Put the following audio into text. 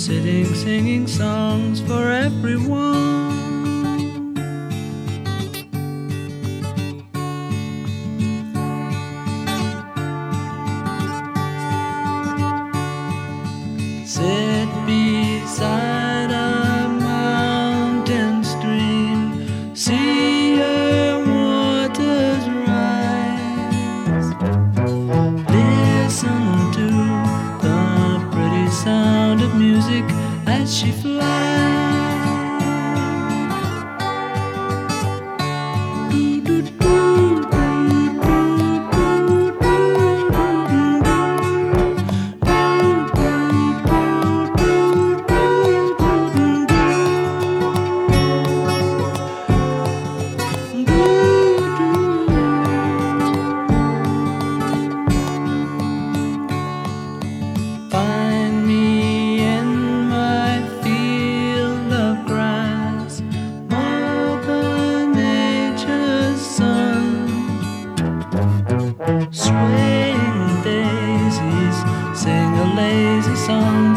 sitting, singing songs for everyone. Sit beside a mountain stream, see her waters rise. Listen to the pretty sound of music as she flies. Find me in my field of grass, Mother Nature's son. Swaying daisies sing a lazy song